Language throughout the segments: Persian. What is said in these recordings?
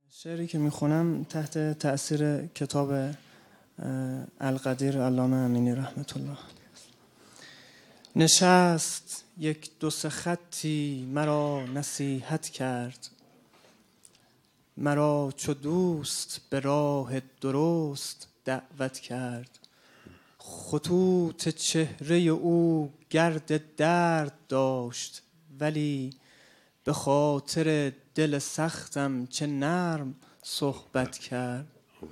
شعری که میخونم تحت تأثیر کتاب القدیر علامه امینی رحمت الله. نشست یک دو سه خطی مرا نصیحت کرد، مرا چو دوست به راه درست دعوت کرد. خطوط چهره او گرد درد داشت، ولی به خاطر دل سختم چه نرم صحبت کرد.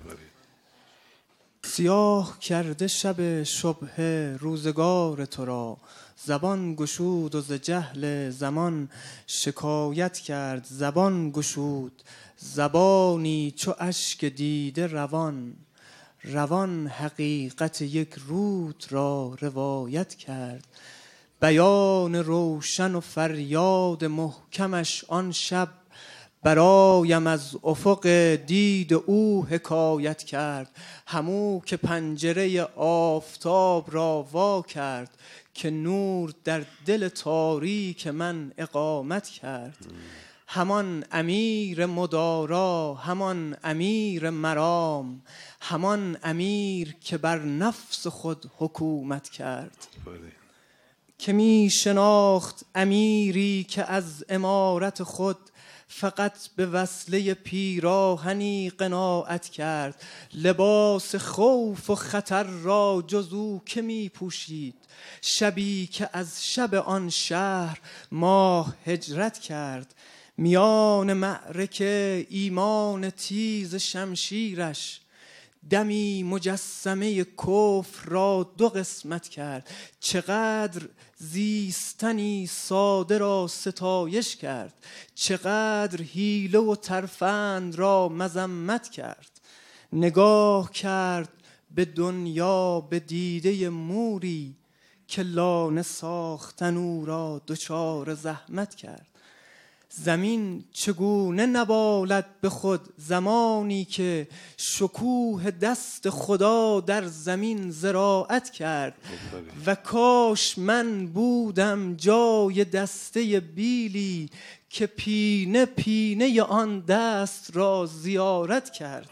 سیاه کرده شب شبه روزگار تو را، زبان گشود و ز جهل زمان شکایت کرد. زبان گشود زبانی چو اشک دیده روان، روان حقیقت یک رود را روایت کرد. بیان روشن و فریاد محکمش آن شب، برایم از افق دید او حکایت کرد. همو که پنجره آفتاب را وا کرد، که نور در دل تاریک من اقامت کرد. همان امیر مدارا، همان امیر مرام، همان امیر که بر نفس خود حکومت کرد. که می شناخت امیری که از امارت خود، فقط به وصله پیراهنی قناعت کرد. لباس خوف و خطر را جز او که می پوشید، شبی که از شب آن شهر ماه هجرت کرد. میان معرکه ایمان تیز شمشیرش، دمی مجسمه کفر را دو قسمت کرد. چقدر زیستنی ساده را ستایش کرد، چقدر حیله و ترفند را مذمت کرد. نگاه کرد به دنیا به دیده موری، که لانه ساختن او را دچار زحمت کرد. زمین چگونه نبالد به خود زمانی که شکوه دست خدا در زمین زراعت کرد. و کاش من بودم جای دسته بیلی، که پینه پینه آن دست را زیارت کرد.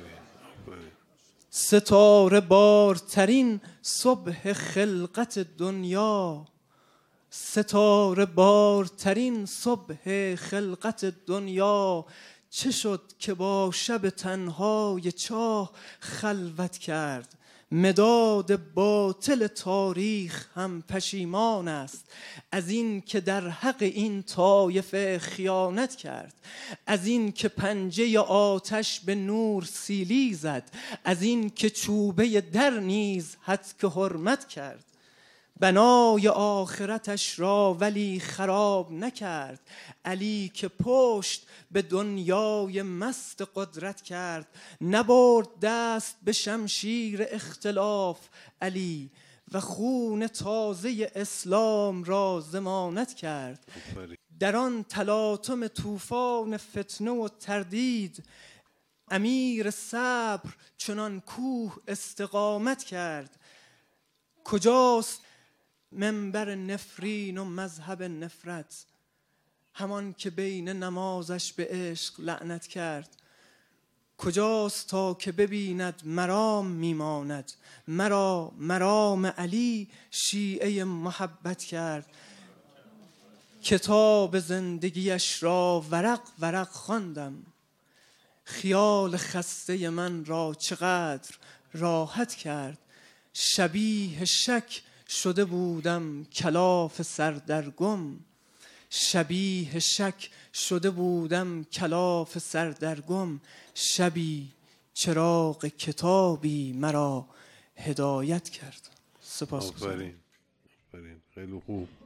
ستاره بارترین صبح خلقت دنیا، ستاره بارترین صبح خلقت دنیا، چه شد که با شب تنهای چاه خلوت کرد. مداد باطل تاریخ هم پشیمان است، از این که در حق این طایفه خیانت کرد. از این که پنجه آتش به نور سیلی زد، از این که چوبه در نیز هتک حرمت کرد. بنای آخرتش را ولی خراب نکرد، علی که پشت به دنیای مست قدرت کرد. نبرد دست به شمشیر اختلاف علی، و خون تازه اسلام را ضمانت کرد. در آن تلاطم طوفان فتنه و تردید، امیر صبر چنان کوه استقامت کرد. کجاست منبر نفرین و مذهب نفرت، همان که بین نمازش به عشق لعنت کرد. کجاست تا که ببیند مرام میماند، مرا مرام علی شیعه محبت کرد. کتاب زندگیش را ورق ورق خواندم، خیال خسته من را چقدر راحت کرد. شبیه شک شده بودم کلاف سردرگم، شبیه شک شده بودم کلاف سردرگم. شبی چراغ کتابی مرا هدایت کرد. سپاسگزارم. آفرین. خیلی خوب.